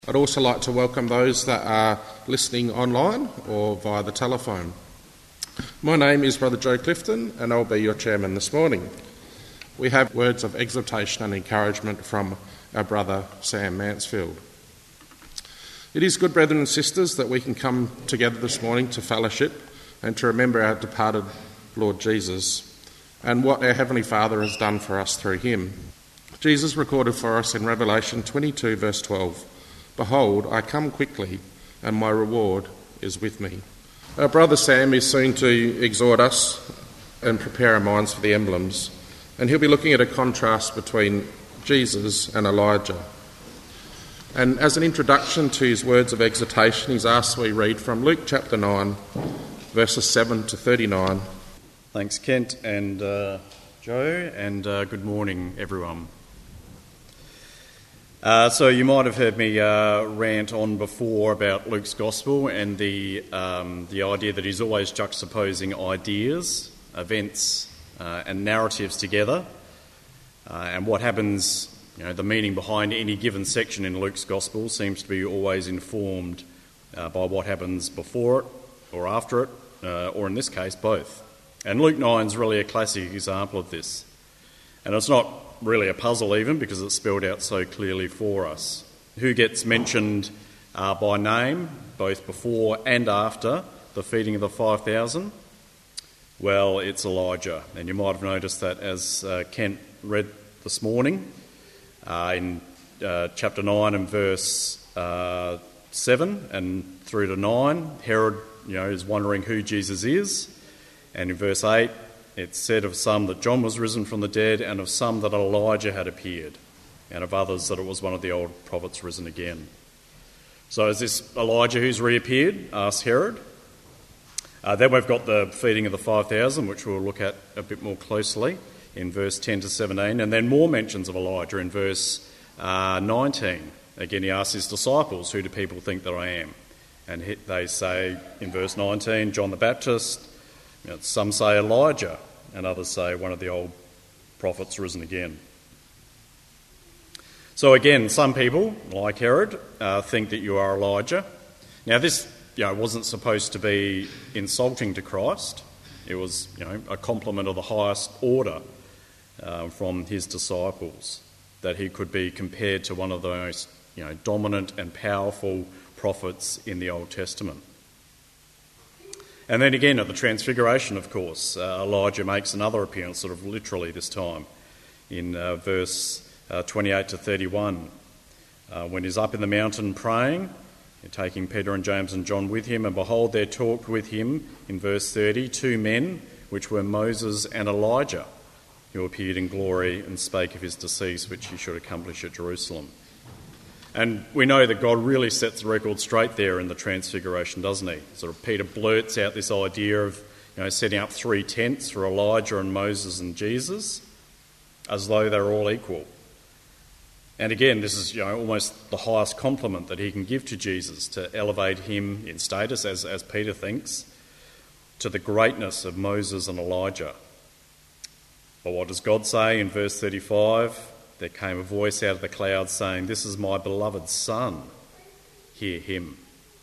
I'd also like to welcome those that are listening online or via the telephone. My name is Brother Joe Clifton and I'll be your chairman this morning. We have words of exhortation and encouragement from our brother Sam Mansfield. It is good, brethren and sisters, that we can come together this morning to fellowship and to remember our departed Lord Jesus and what our Heavenly Father has done for us through him. Jesus recorded for us in Revelation 22 verse 12, "Behold, I come quickly, and my reward is with me." Our brother Sam is soon to exhort us and prepare our minds for the emblems, and he'll be looking at a contrast between Jesus and Elijah. And as an introduction to his words of exhortation, he's asked we read from Luke chapter 9, verses 7 to 39. Thanks, Kent and Joe, and good morning, everyone. So you might have heard me rant on before about Luke's Gospel and the idea that he's always juxtaposing ideas, events and narratives together. And what happens, the meaning behind any given section in Luke's Gospel seems to be always informed by what happens before it or after it, or in this case, both. And Luke 9 is really a classic example of this. And it's not really a puzzle even, because it's spelled out so clearly for us. Who gets mentioned by name, both before and after the feeding of the 5,000? Well, it's Elijah. And you might have noticed that as Kent read this morning, in chapter 9 and verse 7 and through to 9, Herod is wondering who Jesus is. And in verse 8, it's said of some that John was risen from the dead, and of some that Elijah had appeared, and of others that it was one of the old prophets risen again. So is this Elijah who's reappeared? Asked Herod. Then we've got the feeding of the 5,000, which we'll look at a bit more closely in verse 10 to 17, and then more mentions of Elijah in verse 19. Again, he asks his disciples, "Who do people think that I am?" And they say in verse 19, John the Baptist. Some say Elijah, and others say one of the old prophets risen again. So again, some people, like Herod, think that you are Elijah. Now this wasn't supposed to be insulting to Christ. It was a compliment of the highest order from his disciples, that he could be compared to one of the most dominant and powerful prophets in the Old Testament. And then again at the Transfiguration, of course, Elijah makes another appearance, sort of literally this time, in verse 28 to 31, when he's up in the mountain praying, taking Peter and James and John with him, and behold, there talked with him, in verse 30, two men, which were Moses and Elijah, who appeared in glory and spake of his decease, which he should accomplish at Jerusalem. And we know that God really sets the record straight there in the Transfiguration, doesn't he? Sort of Peter blurts out this idea of setting up three tents for Elijah and Moses and Jesus, as though they're all equal. And again, this is almost the highest compliment that he can give to Jesus, to elevate him in status, as Peter thinks, to the greatness of Moses and Elijah. But what does God say in verse 35? There came a voice out of the clouds saying, "This is my beloved Son, hear him."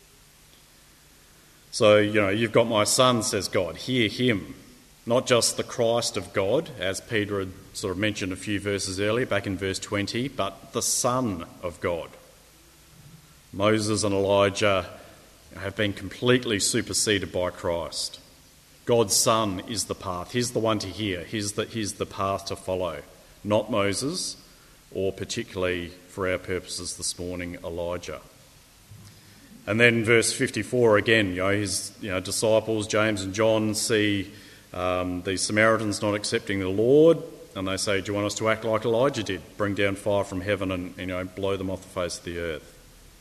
So, you've got my Son, says God, hear him. Not just the Christ of God, as Peter had sort of mentioned a few verses earlier, back in verse 20, but the Son of God. Moses and Elijah have been completely superseded by Christ. God's Son is the path. He's the one to hear. He's the path to follow, not Moses, or particularly for our purposes this morning, Elijah. And then verse 54 again, his disciples, James and John, see the Samaritans not accepting the Lord, and they say, "Do you want us to act like Elijah did, bring down fire from heaven and blow them off the face of the earth?"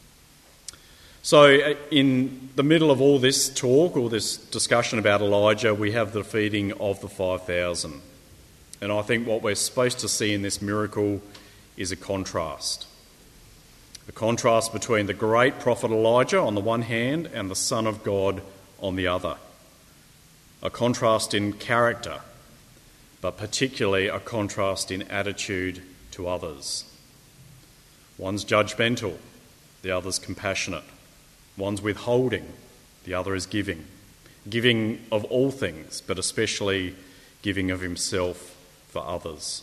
So in the middle of all this talk, all this discussion about Elijah, we have the feeding of the 5,000. And I think what we're supposed to see in this miracle is a contrast. The contrast between the great prophet Elijah on the one hand and the Son of God on the other. A contrast in character, but particularly a contrast in attitude to others. One's judgmental, the other's compassionate. One's withholding, the other is giving. Giving of all things, but especially giving of himself for others.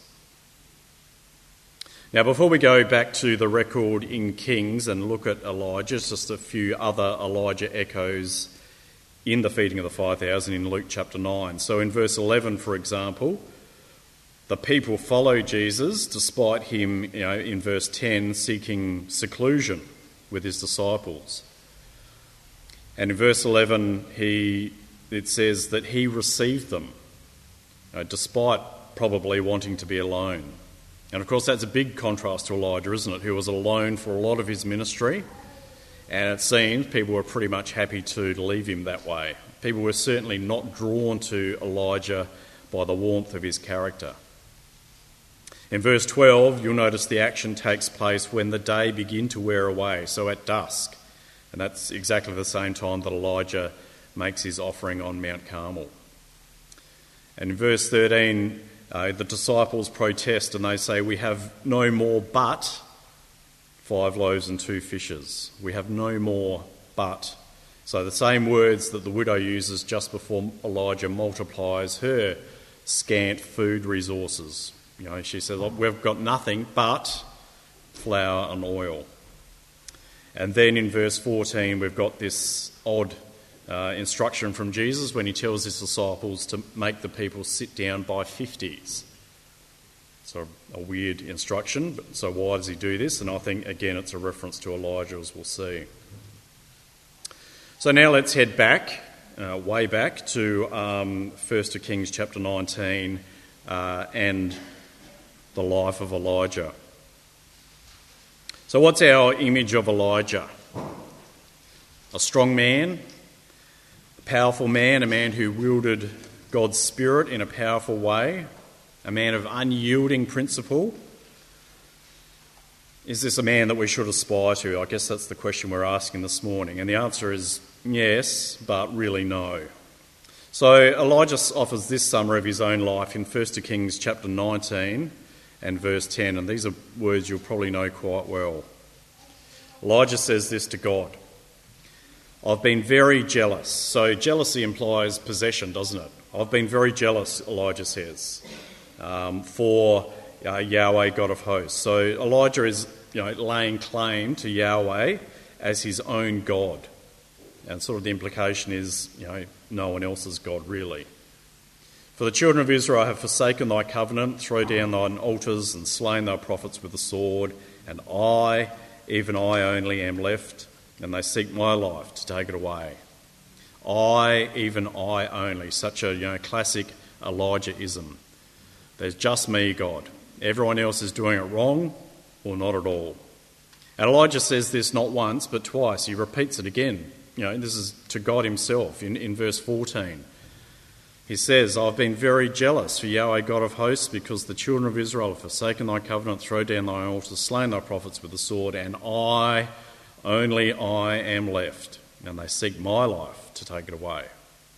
Now, before we go back to the record in Kings and look at Elijah, just a few other Elijah echoes in the feeding of the 5,000 in Luke chapter 9. So in verse 11, for example, the people follow Jesus despite him, in verse 10, seeking seclusion with his disciples. And in verse 11, it says that he received them, despite probably wanting to be alone. And of course, that's a big contrast to Elijah, isn't it? Who was alone for a lot of his ministry. And it seems people were pretty much happy to leave him that way. People were certainly not drawn to Elijah by the warmth of his character. In verse 12, you'll notice the action takes place when the day began to wear away, so at dusk. And that's exactly the same time that Elijah makes his offering on Mount Carmel. And in verse 13, the disciples protest and they say, "We have no more but 5 loaves and 2 fishes. We have no more but." So the same words that the widow uses just before Elijah multiplies her scant food resources. She says, "We've got nothing but flour and oil." And then in verse 14, we've got this odd instruction from Jesus when he tells his disciples to make the people sit down by 50s. So a weird instruction, but so why does he do this? And I think, again, it's a reference to Elijah, as we'll see. So now let's head back, way back to 1 Kings chapter 19 and the life of Elijah. So what's our image of Elijah? A strong man, a powerful man, a man who wielded God's Spirit in a powerful way, a man of unyielding principle. Is this a man that we should aspire to? I guess that's the question we're asking this morning. And the answer is yes, but really no. So Elijah offers this summary of his own life in 1 Kings chapter 19 and verse 10. And these are words you'll probably know quite well. Elijah says this to God: "I've been very jealous." So jealousy implies possession, doesn't it? "I've been very jealous," Elijah says, for Yahweh, God of hosts. So Elijah is, laying claim to Yahweh as his own God. And sort of the implication is, no one else is God, really. "For the children of Israel have forsaken thy covenant, thrown down thine altars, and slain thy prophets with the sword. And I, even I only, am left, and they seek my life to take it away." I, even I only. Such a classic Elijah-ism. There's just me, God. Everyone else is doing it wrong or not at all. And Elijah says this not once but twice. He repeats it again. This is to God himself in verse 14. He says, "I've been very jealous for Yahweh, God of hosts, because the children of Israel have forsaken thy covenant, thrown down thy altars, slain thy prophets with the sword, and I, only I, am left, and they seek my life to take it away."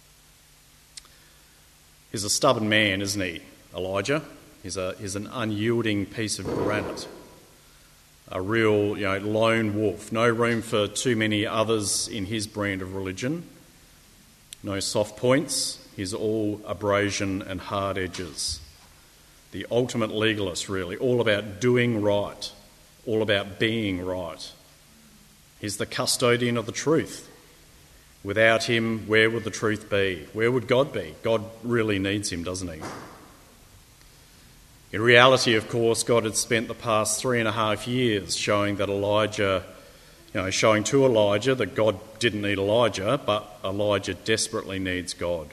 He's a stubborn man, isn't he, Elijah? He's an unyielding piece of granite. A real, lone wolf. No room for too many others in his brand of religion. No soft points. He's all abrasion and hard edges. The ultimate legalist, really. All about doing right. All about being right. He's the custodian of the truth. Without him, where would the truth be? Where would God be? God really needs him, doesn't he? In reality, of course, God had spent the past 3.5 years showing to Elijah that God didn't need Elijah, but Elijah desperately needs God.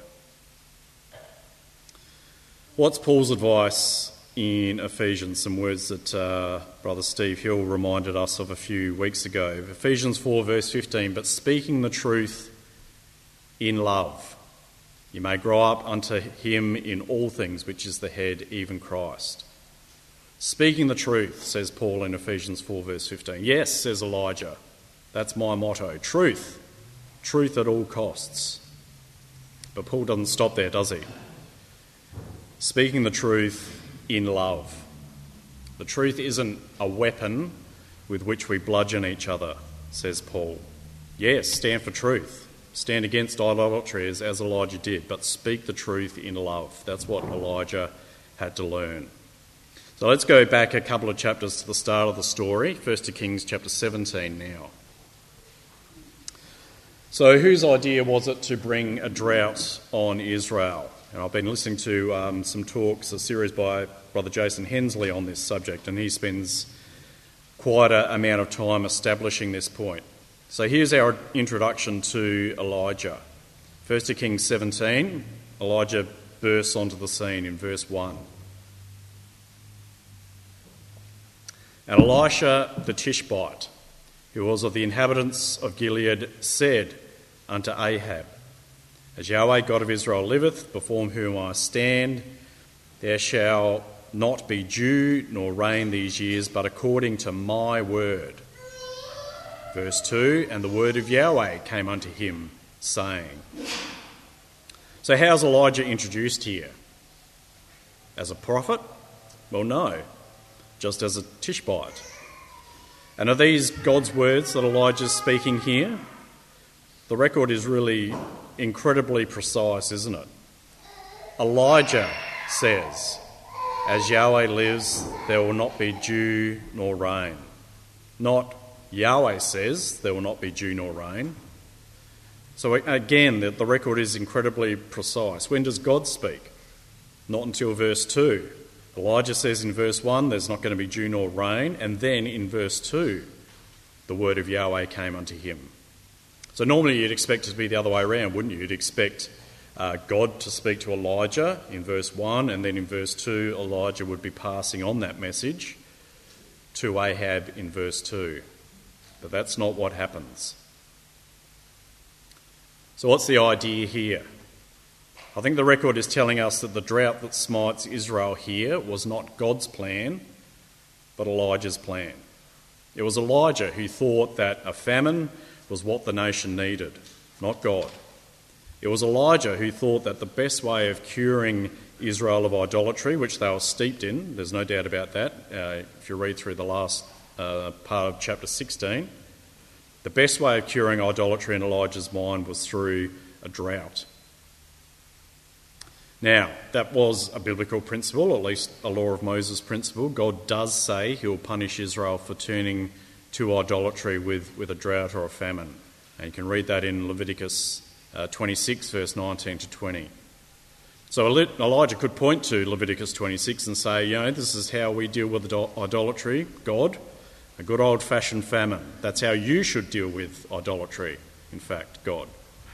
What's Paul's advice in Ephesians? Some words that Brother Steve Hill reminded us of a few weeks ago. Ephesians 4 verse 15, "But speaking the truth in love, you may grow up unto him in all things, which is the head, even Christ." Speaking the truth, says Paul in Ephesians 4 verse 15. Yes, says Elijah, that's my motto. Truth. Truth at all costs. But Paul doesn't stop there, does he? Speaking the truth in love. The truth isn't a weapon with which we bludgeon each other. says Paul. Yes, stand for truth. Stand against idolatry as Elijah did, but speak the truth in love. That's what Elijah had to learn. So let's go back a couple of chapters to the start of the story, 1 Kings chapter 17 now. So whose idea was it to bring a drought on Israel? And I've been listening to some talks, a series by Brother Jason Hensley on this subject, and he spends quite an amount of time establishing this point. So here's our introduction to Elijah. 1 Kings 17, Elijah bursts onto the scene in verse 1. And Elisha the Tishbite, who was of the inhabitants of Gilead, said unto Ahab, As Yahweh God of Israel liveth, before whom I stand, there shall not be dew nor rain these years, but according to my word. Verse 2, And the word of Yahweh came unto him, saying. So how's Elijah introduced here? As a prophet? Well, no, just as a Tishbite. And are these God's words that Elijah's speaking here? The record is really incredibly precise, isn't it? Elijah says, As Yahweh lives, there will not be dew nor rain. Not Yahweh says there will not be dew nor rain. So again, the record is incredibly precise. When does God speak? Not until verse 2. Elijah says in verse 1 there's not going to be dew nor rain, and then in verse 2 the word of Yahweh came unto him. So normally you'd expect it to be the other way around, wouldn't you? You'd expect God to speak to Elijah in verse 1, and then in verse 2 Elijah would be passing on that message to Ahab in verse 2. But that's not what happens. So what's the idea here? I think the record is telling us that the drought that smites Israel here was not God's plan, but Elijah's plan. It was Elijah who thought that a famine was what the nation needed, not God. It was Elijah who thought that the best way of curing Israel of idolatry, which they were steeped in, there's no doubt about that, if you read through the last part of chapter 16, the best way of curing idolatry in Elijah's mind was through a drought. Now, that was a biblical principle, or at least a law of Moses principle. God does say he'll punish Israel for turning to idolatry with a drought or a famine. And you can read that in Leviticus 26, verse 19 to 20. So Elijah could point to Leviticus 26 and say, this is how we deal with idolatry, God, a good old-fashioned famine. That's how you should deal with idolatry, in fact, God.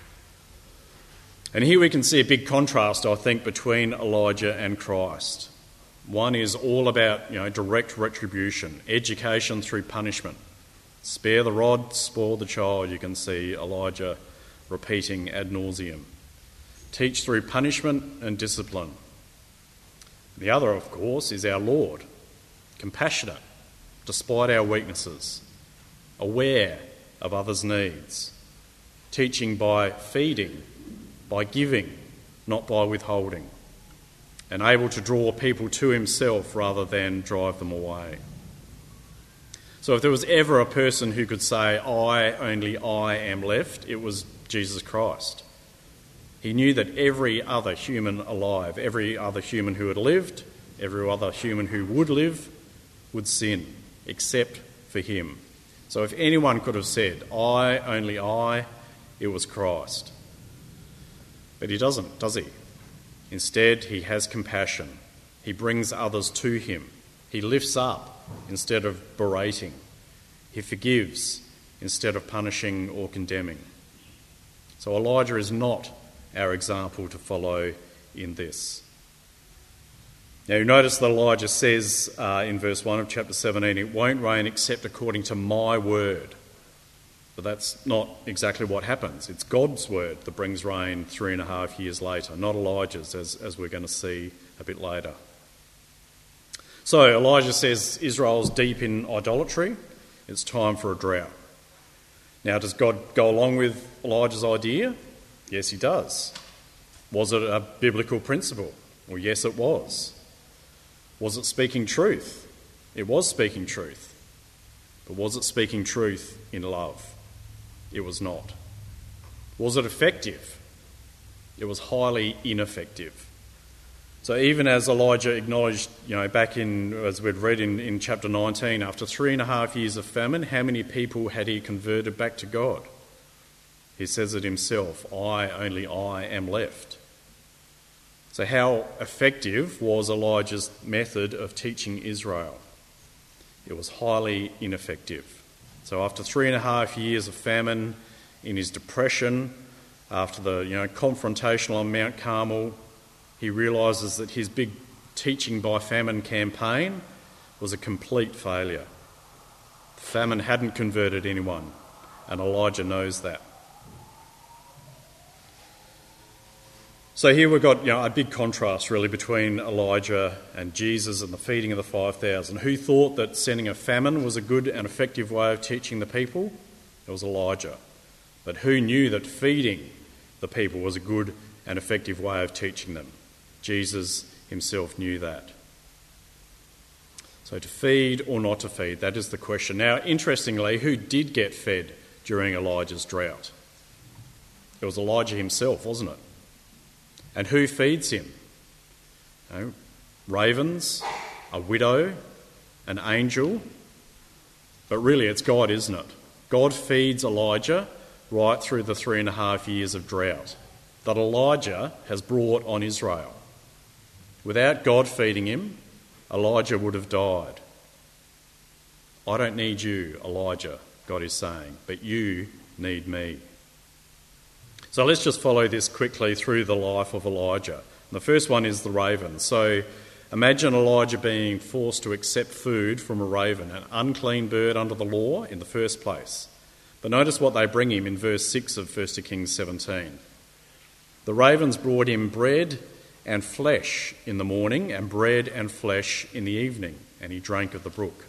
And here we can see a big contrast, I think, between Elijah and Christ. One is all about, direct retribution, education through punishment. Spare the rod, spoil the child, you can see Elijah repeating ad nauseum. Teach through punishment and discipline. The other, of course, is our Lord, compassionate, despite our weaknesses, aware of others' needs, teaching by feeding, by giving, not by withholding, and able to draw people to himself rather than drive them away. So if there was ever a person who could say, only I am left, it was Jesus Christ. He knew that every other human alive, every other human who had lived, every other human who would live, would sin, except for him. So if anyone could have said, only I, it was Christ. But he doesn't, does he? Instead, he has compassion. He brings others to him. He lifts up instead of berating. He forgives instead of punishing or condemning. So Elijah is not our example to follow in this. Now you notice that Elijah says in verse 1 of chapter 17, it won't rain except according to my word. But that's not exactly what happens. It's God's word that brings rain 3.5 years later, not Elijah's, as we're going to see a bit later. So Elijah says Israel's deep in idolatry. It's time for a drought. Now, does God go along with Elijah's idea? Yes, he does. Was it a biblical principle? Well, yes, it was. Was it speaking truth? It was speaking truth. But was it speaking truth in love? It was not. Was it effective? It was highly ineffective. So even as Elijah acknowledged, back in, as we'd read in chapter 19, after 3.5 years of famine, how many people had he converted back to God? He says it himself, only I am left. So how effective was Elijah's method of teaching Israel? It was highly ineffective. So after 3.5 years of famine, in his depression, after the confrontation on Mount Carmel, he realises that his big teaching by famine campaign was a complete failure. The famine hadn't converted anyone, and Elijah knows that. So here we've got a big contrast really between Elijah and Jesus and the feeding of the 5,000. Who thought that sending a famine was a good and effective way of teaching the people? It was Elijah. But who knew that feeding the people was a good and effective way of teaching them? Jesus himself knew that. So to feed or not to feed, that is the question. Now, interestingly, who did get fed during Elijah's drought? It was Elijah himself, wasn't it? And who feeds him? Ravens, a widow, an angel. But really it's God, isn't it? God feeds Elijah right through the 3.5 years of drought that Elijah has brought on Israel. Without God feeding him, Elijah would have died. I don't need you, Elijah, God is saying, but you need me. So let's just follow this quickly through the life of Elijah. The first one is the raven. So imagine Elijah being forced to accept food from a raven, an unclean bird under the law in the first place. But notice what they bring him in verse 6 of 1 Kings 17. The ravens brought him bread and flesh in the morning and bread and flesh in the evening, and he drank of the brook.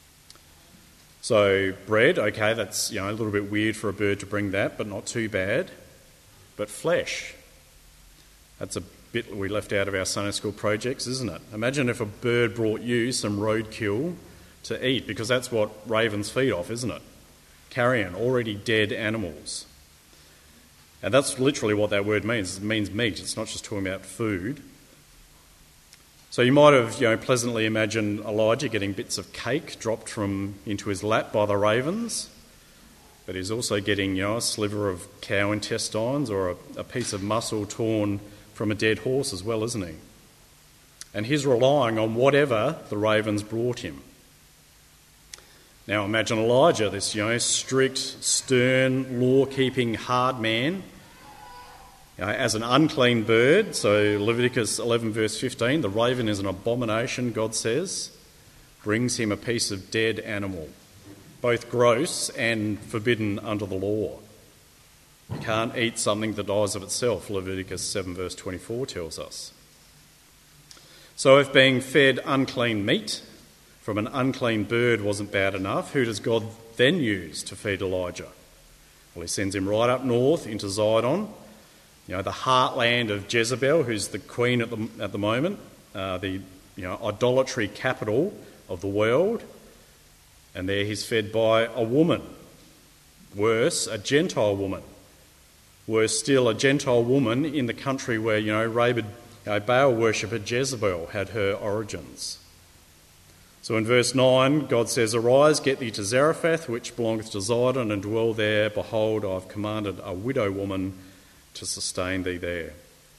So bread, okay, that's a little bit weird for a bird to bring that, but not too bad. But flesh, that's a bit we left out of our Sunday school projects, isn't it? Imagine if a bird brought you some roadkill to eat, because that's what ravens feed off, isn't it? Carrion, already dead animals. And that's literally what that word means. It means meat. It's not just talking about food. So you might have, pleasantly imagined Elijah getting bits of cake dropped into his lap by the ravens. But he's also getting, a sliver of cow intestines or a piece of muscle torn from a dead horse as well, isn't he? And he's relying on whatever the ravens brought him. Now imagine Elijah, this, strict, stern, law-keeping, hard man, as an unclean bird. So Leviticus 11 verse 15, the raven is an abomination, God says, brings him a piece of dead animal, both gross and forbidden under the law. You can't eat something that dies of itself, Leviticus 7 verse 24 tells us. So if being fed unclean meat from an unclean bird wasn't bad enough, who does God then use to feed Elijah? Well, he sends him right up north into Zidon, the heartland of Jezebel, who's the queen at the moment, the idolatry capital of the world. And there he's fed by a woman. Worse, a Gentile woman. Worse still, a Gentile woman in the country where, Baal worshipper Jezebel had her origins. So in verse 9, God says, "Arise, get thee to Zarephath, which belongeth to Zidon, and dwell there. Behold, I have commanded a widow woman to sustain thee there."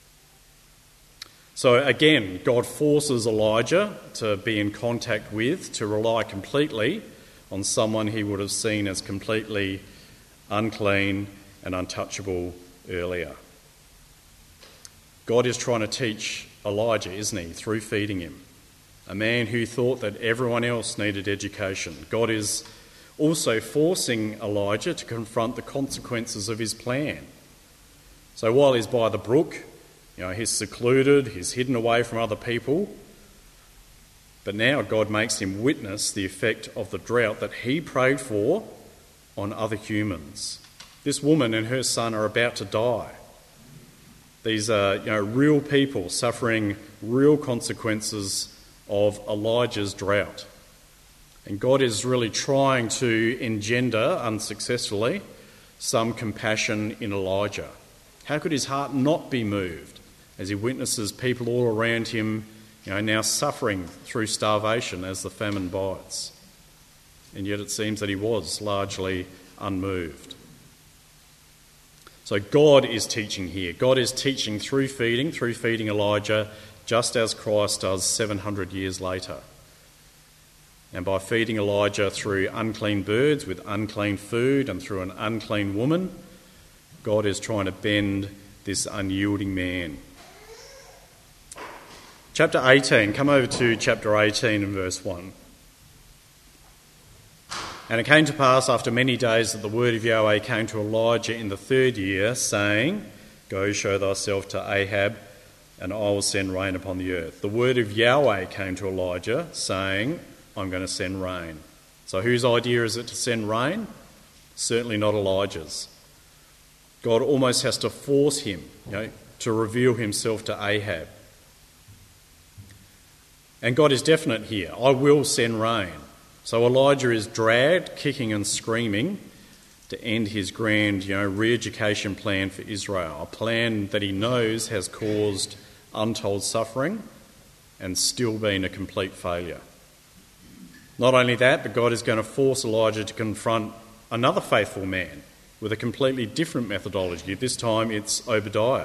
So again, God forces Elijah to be in contact with, to rely completely on someone he would have seen as completely unclean and untouchable earlier. God is trying to teach Elijah, isn't he, through feeding him. A man who thought that everyone else needed education. God is also forcing Elijah to confront the consequences of his plan. So while he's by the brook, he's secluded, he's hidden away from other people. But now God makes him witness the effect of the drought that he prayed for on other humans. This woman and her son are about to die. These are real people suffering real consequences of Elijah's drought. And God is really trying to engender, unsuccessfully, some compassion in Elijah. How could his heart not be moved as he witnesses people all around him, now suffering through starvation as the famine bites? And yet it seems that he was largely unmoved. So God is teaching here. God is teaching through feeding Elijah, just as Christ does 700 years later. And by feeding Elijah through unclean birds with unclean food and through an unclean woman, God is trying to bend this unyielding man. Chapter 18, come over to chapter 18 and verse 1. And it came to pass after many days that the word of Yahweh came to Elijah in the 3rd year, saying, Go show thyself to Ahab, and I will send rain upon the earth. The word of Yahweh came to Elijah, saying, I'm going to send rain. So whose idea is it to send rain? Certainly not Elijah's. God almost has to force him, to reveal himself to Ahab. And God is definite here. I will send rain. So Elijah is dragged, kicking and screaming, to end his grand, re-education plan for Israel, a plan that he knows has caused untold suffering and still been a complete failure. Not only that, but God is going to force Elijah to confront another faithful man with a completely different methodology. This time it's Obadiah.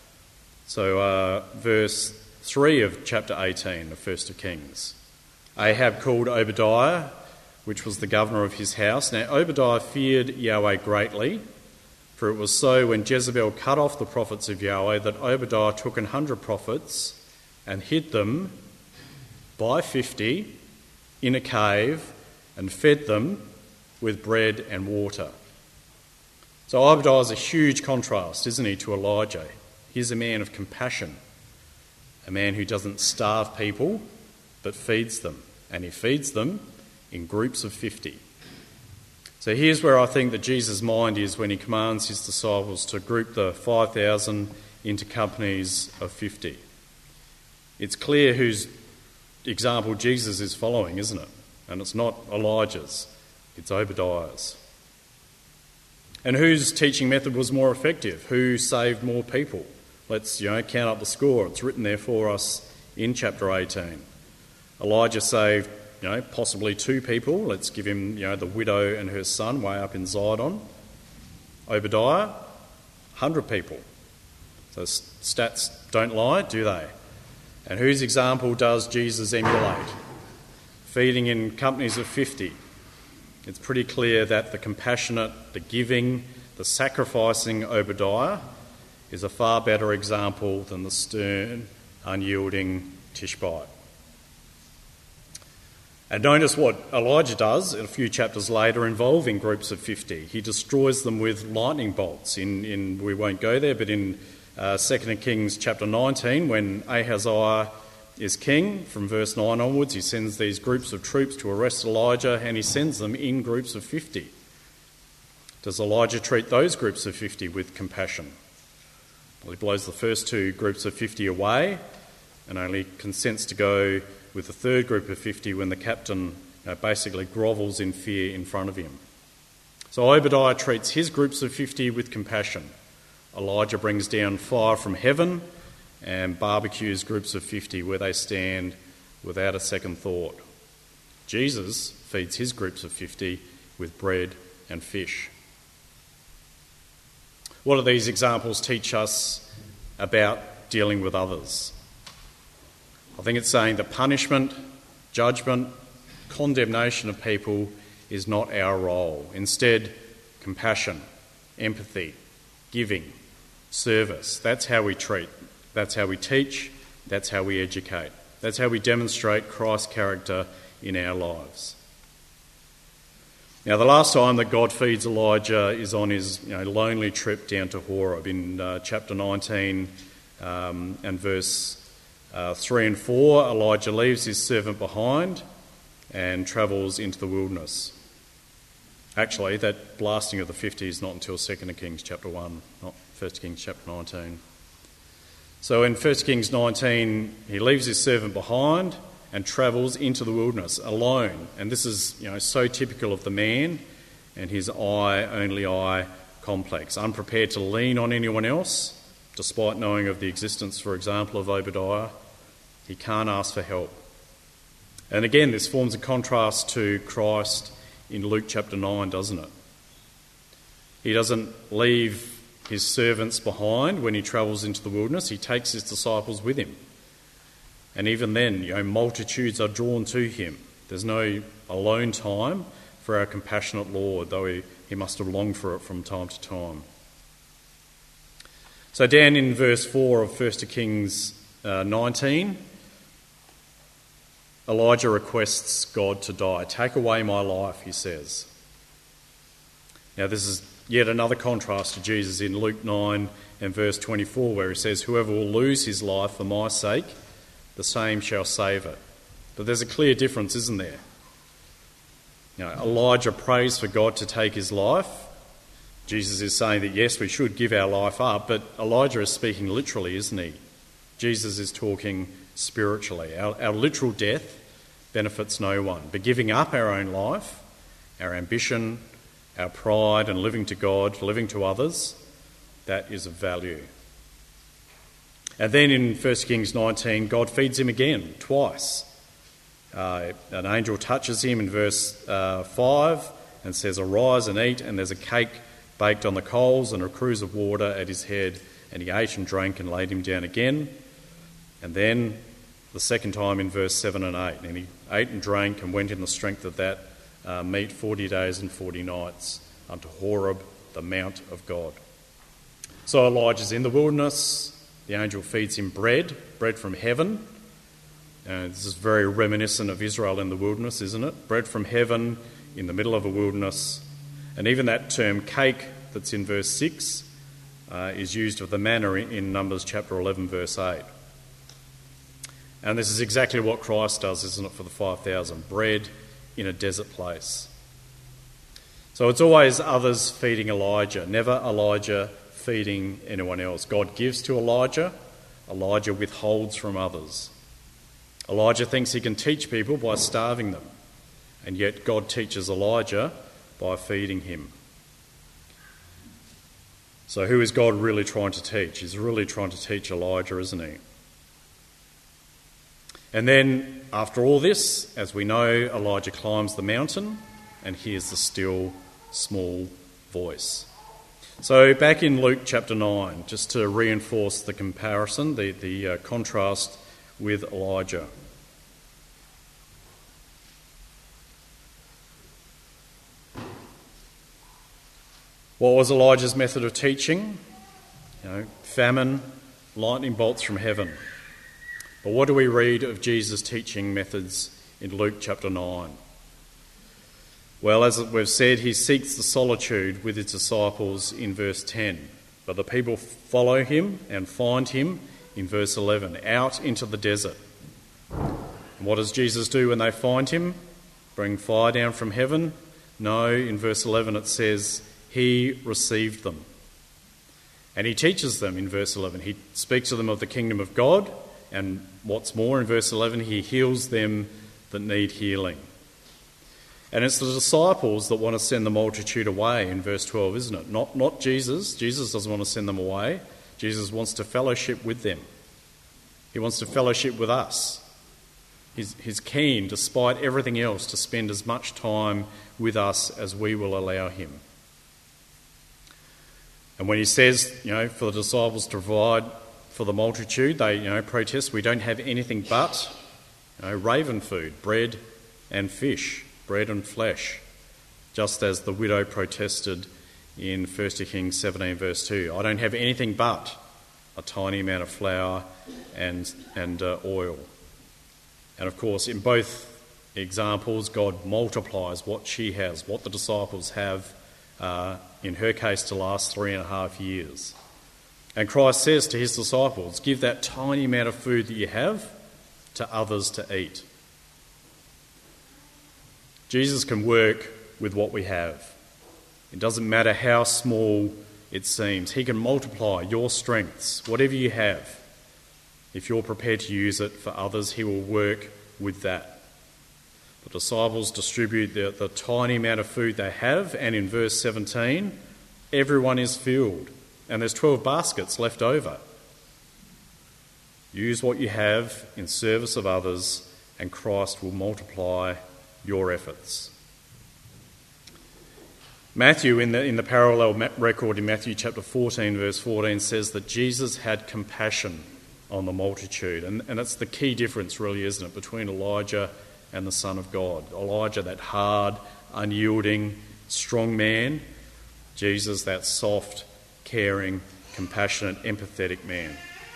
So verse 3 of chapter 18 of 1 Kings. Ahab called Obadiah, which was the governor of his house. Now Obadiah feared Yahweh greatly, for it was so when Jezebel cut off the prophets of Yahweh that Obadiah took 100 prophets and hid them by 50 in a cave and fed them with bread and water. So Obadiah is a huge contrast, isn't he, to Elijah? He's a man of compassion, a man who doesn't starve people but feeds them. And he feeds them in groups of 50. So here's where I think that Jesus' mind is when he commands his disciples to group the 5,000 into companies of 50. It's clear whose example Jesus is following, isn't it? And it's not Elijah's, it's Obadiah's. And whose teaching method was more effective? Who saved more people? Let's, count up the score. It's written there for us in chapter 18. Elijah saved, possibly 2 people. Let's give him, the widow and her son way up in Zidon. Obadiah, 100 people. So stats don't lie, do they? And whose example does Jesus emulate? Feeding in companies of 50. It's pretty clear that the compassionate, the giving, the sacrificing Obadiah is a far better example than the stern, unyielding Tishbite. And notice what Elijah does a few chapters later involving groups of 50. He destroys them with lightning bolts. We won't go there, but in 2 Kings chapter 19, when Ahaziah is king, from verse 9 onwards, he sends these groups of troops to arrest Elijah, and he sends them in groups of 50. Does Elijah treat those groups of 50 with compassion? Well, he blows the first 2 groups of 50 away and only consents to go with the 3rd group of 50 when the captain basically grovels in fear in front of him. So Obadiah treats his groups of 50 with compassion. Elijah brings down fire from heaven and barbecues groups of 50 where they stand without a second thought. Jesus feeds his groups of 50 with bread and fish. What do these examples teach us about dealing with others? I think it's saying that punishment, judgment, condemnation of people is not our role. Instead, compassion, empathy, giving, service. That's how we treat. That's how we teach. That's how we educate. That's how we demonstrate Christ's character in our lives. Now, the last time that God feeds Elijah is on his lonely trip down to Horeb in chapter 19 and verse 3 and 4. Elijah leaves his servant behind and travels into the wilderness. Actually, that blasting of the 50 is not until 2 Kings chapter 1, not 1 Kings chapter 19. So in 1 Kings 19, he leaves his servant behind and travels into the wilderness alone. And this is, so typical of the man and his only I complex, unprepared to lean on anyone else, despite knowing of the existence, for example, of Obadiah. He can't ask for help. And again, this forms a contrast to Christ in Luke chapter 9, doesn't it? He doesn't leave his servants behind when he travels into the wilderness. He takes his disciples with him. And even then, multitudes are drawn to him. There's no alone time for our compassionate Lord, though he must have longed for it from time to time. So down in verse 4 of 1 Kings 19, Elijah requests God to die. Take away my life, he says. Now this is yet another contrast to Jesus in Luke 9 and verse 24, where he says, whoever will lose his life for my sake, the same shall save it. But there's a clear difference, isn't there? Elijah prays for God to take his life. Jesus is saying that yes, we should give our life up, but Elijah is speaking literally, isn't he? Jesus is talking spiritually. Our literal death benefits no one, but giving up our own life, our ambition, our pride and living to God, living to others, that is of value. And then in 1 Kings 19, God feeds him again, twice. An angel touches him in verse 5 and says, arise and eat, and there's a cake baked on the coals and a cruse of water at his head, and he ate and drank and laid him down again. And then the second time in verse 7 and 8, and he ate and drank and went in the strength of that meat 40 days and 40 nights unto Horeb, the mount of God. So Elijah's in the wilderness. The angel feeds him bread from heaven. This is very reminiscent of Israel in the wilderness, isn't it? Bread from heaven in the middle of a wilderness. And even that term cake that's in verse 6 is used of the manna in Numbers chapter 11, verse 8. And this is exactly what Christ does, isn't it, for the 5,000? Bread in a desert place. So it's always others feeding Elijah, never Elijah feeding anyone else. God gives to Elijah, Elijah withholds from others. Elijah thinks he can teach people by starving them, and yet God teaches Elijah by feeding him. So who is God really trying to teach? He's really trying to teach Elijah, isn't he? And then, after all this, as we know, Elijah climbs the mountain and hears the still, small voice. So back in Luke chapter 9, just to reinforce the comparison, the contrast with Elijah. What was Elijah's method of teaching? Famine, lightning bolts from heaven. But what do we read of Jesus' teaching methods in Luke chapter 9? Well, as we've said, he seeks the solitude with his disciples in verse 10. But the people follow him and find him in verse 11, out into the desert. And what does Jesus do when they find him? Bring fire down from heaven? No, in verse 11 it says, he received them. And he teaches them in verse 11. He speaks to them of the kingdom of God, and what's more, in verse 11, he heals them that need healing. And it's the disciples that want to send the multitude away in verse 12, isn't it? Not Jesus. Jesus doesn't want to send them away. Jesus wants to fellowship with them. He wants to fellowship with us. He's keen, despite everything else, to spend as much time with us as we will allow him. And when he says, for the disciples to provide for the multitude, they, protest, we don't have anything but, raven food, bread and fish, bread and flesh, just as the widow protested in 1 Kings 17 verse 2. I don't have anything but a tiny amount of flour and oil. And of course, in both examples, God multiplies what she has, what the disciples have, in her case, to last 3.5 years. And Christ says to his disciples, give that tiny amount of food that you have to others to eat. Jesus can work with what we have. It doesn't matter how small it seems. He can multiply your strengths, whatever you have. If you're prepared to use it for others, he will work with that. The disciples distribute the tiny amount of food they have, and in verse 17, everyone is filled, and there's 12 baskets left over. Use what you have in service of others, and Christ will multiply your efforts. Matthew, in the parallel record in Matthew chapter 14, verse 14, says that Jesus had compassion on the multitude. And that's the key difference, really, isn't it, between Elijah and the Son of God. Elijah, that hard, unyielding, strong man. Jesus, that soft, caring, compassionate, empathetic man.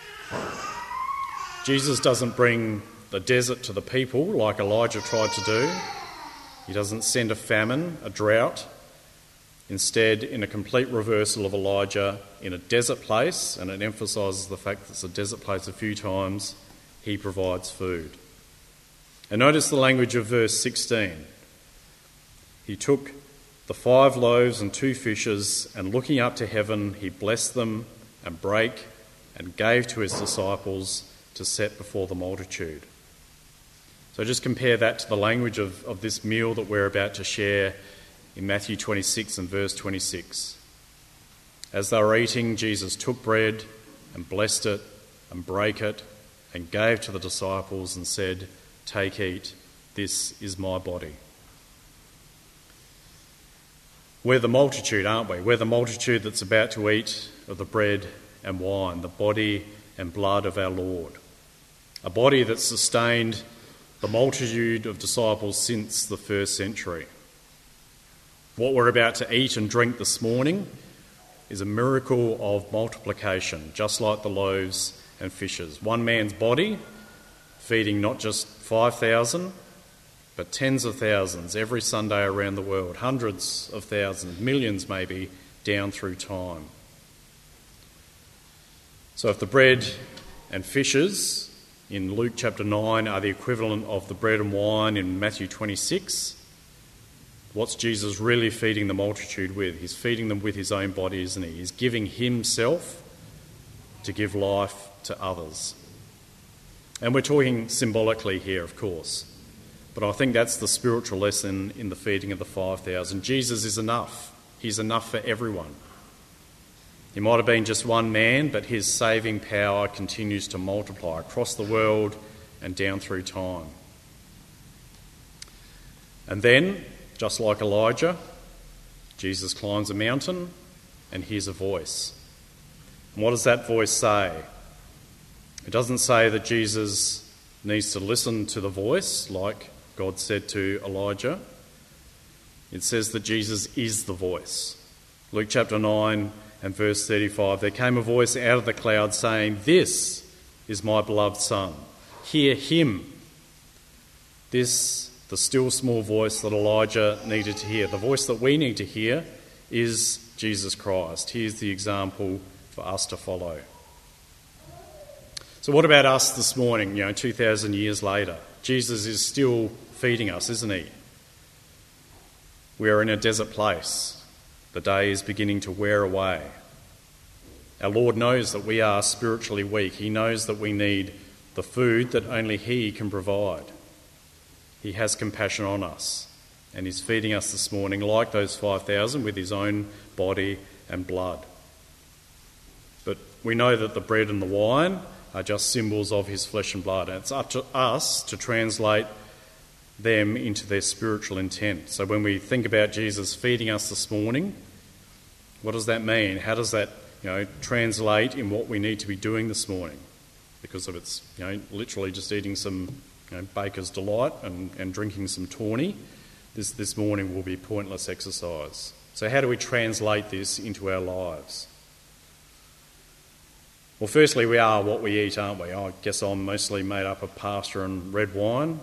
Jesus doesn't bring the desert to the people like Elijah tried to do. He doesn't send a famine, a drought. Instead, in a complete reversal of Elijah, in a desert place, and it emphasises the fact that it's a desert place a few times, he provides food. And notice the language of verse 16. He took the 5 loaves and 2 fishes, and looking up to heaven, he blessed them and brake and gave to his disciples to set before the multitude. So just compare that to the language of this meal that we're about to share in Matthew 26 and verse 26. As they were eating, Jesus took bread and blessed it and brake it and gave to the disciples and said, "Take, eat, this is my body." We're the multitude, aren't we? We're the multitude that's about to eat of the bread and wine, the body and blood of our Lord. A body that sustained the multitude of disciples since the first century. What we're about to eat and drink this morning is a miracle of multiplication, just like the loaves and fishes. One man's body feeding not just 5,000, but tens of thousands every Sunday around the world, hundreds of thousands, millions maybe, down through time. So if the bread and fishes in Luke chapter 9 are the equivalent of the bread and wine in Matthew 26, what's Jesus really feeding the multitude with? He's feeding them with his own body, isn't he? He's giving himself to give life to others. And we're talking symbolically here, of course. But I think that's the spiritual lesson in the feeding of the 5,000. Jesus is enough. He's enough for everyone. He might have been just one man, but his saving power continues to multiply across the world and down through time. And then, just like Elijah, Jesus climbs a mountain and hears a voice. And what does that voice say? It doesn't say that Jesus needs to listen to the voice like God said to Elijah. It says that Jesus is the voice. Luke chapter 9 and verse 35, there came a voice out of the cloud saying, "This is my beloved Son. Hear him." This, the still small voice that Elijah needed to hear, the voice that we need to hear, is Jesus Christ. He is the example for us to follow. So what about us this morning, 2,000 years later? Jesus is still feeding us, isn't he? We are in a desert place. The day is beginning to wear away. Our Lord knows that we are spiritually weak. He knows that we need the food that only he can provide. He has compassion on us, and he's feeding us this morning, like those 5,000, with his own body and blood. But we know that the bread and the wine are just symbols of his flesh and blood, and it's up to us to translate them into their spiritual intent. So when we think about Jesus feeding us this morning, what does that mean? How does that translate in what we need to be doing this morning? Because if it's literally just eating some baker's delight and drinking some tawny, this morning will be pointless exercise. So how do we translate this into our lives? Well, firstly, we are what we eat, aren't we? I guess I'm mostly made up of pasta and red wine.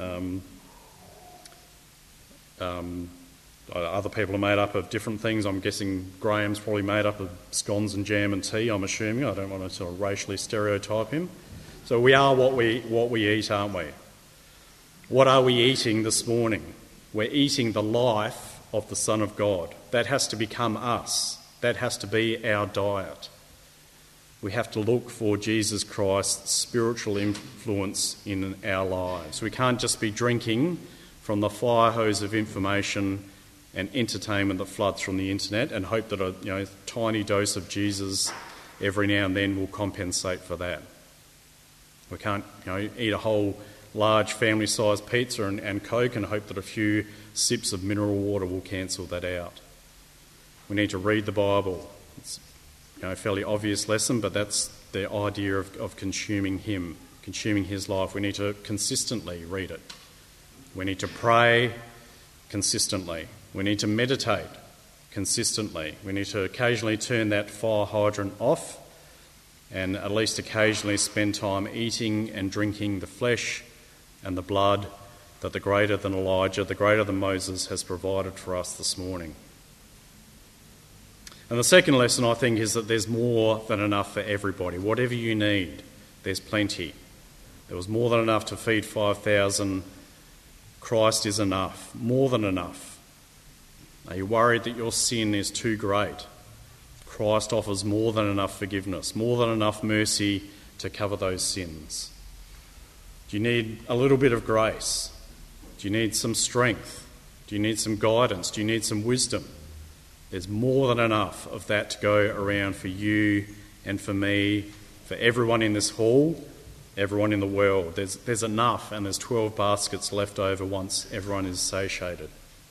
Other people are made up of different things. I'm guessing Graham's probably made up of scones and jam and tea, I'm assuming. I don't want to sort of racially stereotype him. So we are what we eat, aren't we? What are we eating this morning? We're eating the life of the Son of God. That has to become us. That has to be our diet. we have to look for Jesus Christ's spiritual influence in our lives. We can't just be drinking from the fire hose of information and entertainment that floods from the internet and hope that a tiny dose of Jesus every now and then will compensate for that. We can't eat a whole large family-sized pizza and Coke and hope that a few sips of mineral water will cancel that out. We need to read the Bible. It's a fairly obvious lesson, but that's the idea of consuming him, consuming his life. We need to consistently read it. We need to pray consistently. We need to meditate consistently. We need to occasionally turn that fire hydrant off and at least occasionally spend time eating and drinking the flesh and the blood that the greater than Elijah, the greater than Moses has provided for us this morning. And the second lesson, I think, is that there's more than enough for everybody. Whatever you need, there's plenty. There was more than enough to feed 5,000. Christ is enough, more than enough. Are you worried that your sin is too great? Christ offers more than enough forgiveness, more than enough mercy to cover those sins. Do you need a little bit of grace? Do you need some strength? Do you need some guidance? Do you need some wisdom? There's more than enough of that to go around for you and for me, for everyone in this hall, everyone in the world. There's enough, and there's 12 baskets left over once everyone is satiated.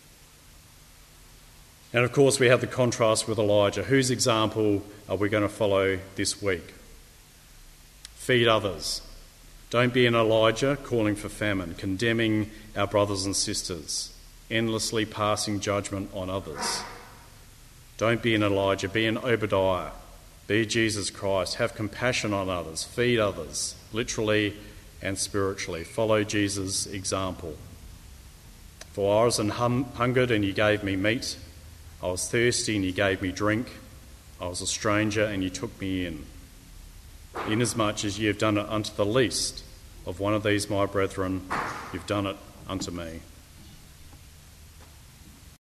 And of course we have the contrast with Elijah. Whose example are we going to follow this week? Feed others. Don't be an Elijah calling for famine, condemning our brothers and sisters, endlessly passing judgment on others. Don't be an Elijah, be an Obadiah. Be Jesus Christ. Have compassion on others. Feed others, literally and spiritually. Follow Jesus' example. For I was hungered and you gave me meat. I was thirsty and you gave me drink. I was a stranger and you took me in. Inasmuch as you have done it unto the least of one of these my brethren, you've done it unto me.